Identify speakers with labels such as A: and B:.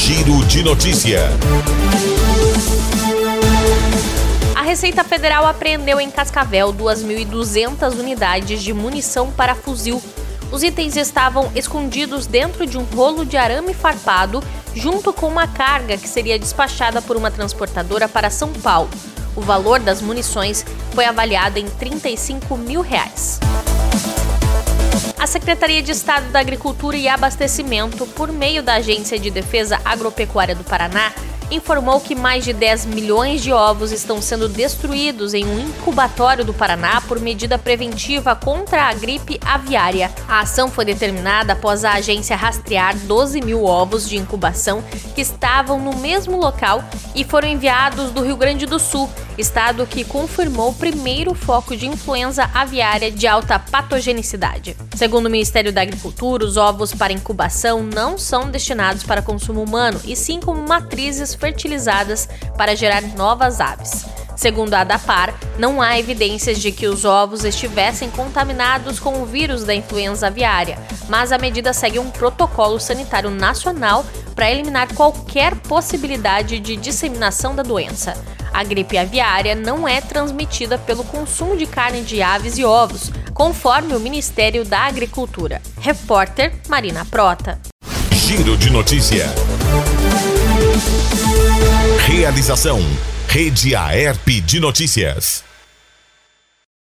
A: Giro de Notícia.
B: A Receita Federal apreendeu em Cascavel 2.200 unidades de munição para fuzil. Os itens estavam escondidos dentro de um rolo de arame farpado, junto com uma carga que seria despachada por uma transportadora para São Paulo. O valor das munições foi avaliado em R$35 mil. A Secretaria de Estado da Agricultura e Abastecimento, por meio da Agência de Defesa Agropecuária do Paraná, informou que mais de 10 milhões de ovos estão sendo destruídos em um incubatório do Paraná por medida preventiva contra a gripe aviária. A ação foi determinada após a agência rastrear 12 mil ovos de incubação que estavam no mesmo local e foram enviados do Rio Grande do Sul, estado que confirmou o primeiro foco de influenza aviária de alta patogenicidade. Segundo o Ministério da Agricultura, os ovos para incubação não são destinados para consumo humano, e sim como matrizes fertilizadas para gerar novas aves. Segundo a ADAPAR, não há evidências de que os ovos estivessem contaminados com o vírus da influenza aviária, mas a medida segue um protocolo sanitário nacional para eliminar qualquer possibilidade de disseminação da doença. A gripe aviária não é transmitida pelo consumo de carne de aves e ovos, conforme o Ministério da Agricultura. Repórter Marina Prota.
A: Giro de Notícia. Realização: Rede Aerp de Notícias.